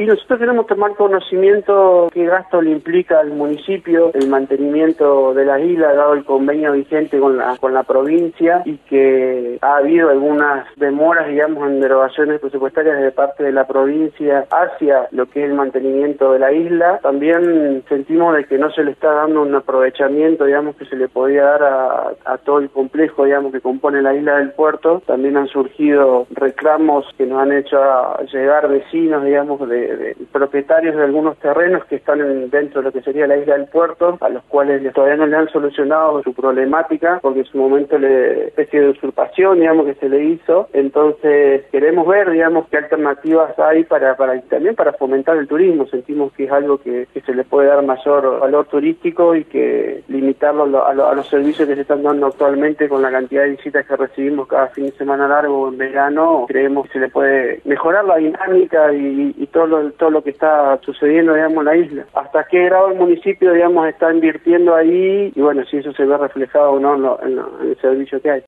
Y nosotros queremos tomar conocimiento qué gasto le implica al municipio el mantenimiento de la isla, dado el convenio vigente con la provincia, y que ha habido algunas demoras, digamos, en derogaciones presupuestarias de parte de la provincia hacia lo que es el mantenimiento de la isla. También sentimos de que no se le está dando un aprovechamiento, digamos, que se le podía dar a todo el complejo, digamos, que compone la isla del puerto. También han surgido reclamos que nos han hecho llegar vecinos, digamos, de propietarios de algunos terrenos que están dentro de lo que sería la isla del puerto, a los cuales todavía no le han solucionado su problemática, porque en su momento especie de usurpación, digamos, que se le hizo. Entonces queremos ver, digamos, qué alternativas hay también para fomentar el turismo. Sentimos que es algo que se le puede dar mayor valor turístico y que limitarlo a los servicios que se están dando actualmente con la cantidad de visitas que recibimos cada fin de semana largo en verano. Creemos que se le puede mejorar la dinámica y todo lo que está sucediendo, digamos, en la isla. Hasta qué grado el municipio, digamos, está invirtiendo ahí, y bueno, si eso se ve reflejado o no en el servicio que hay.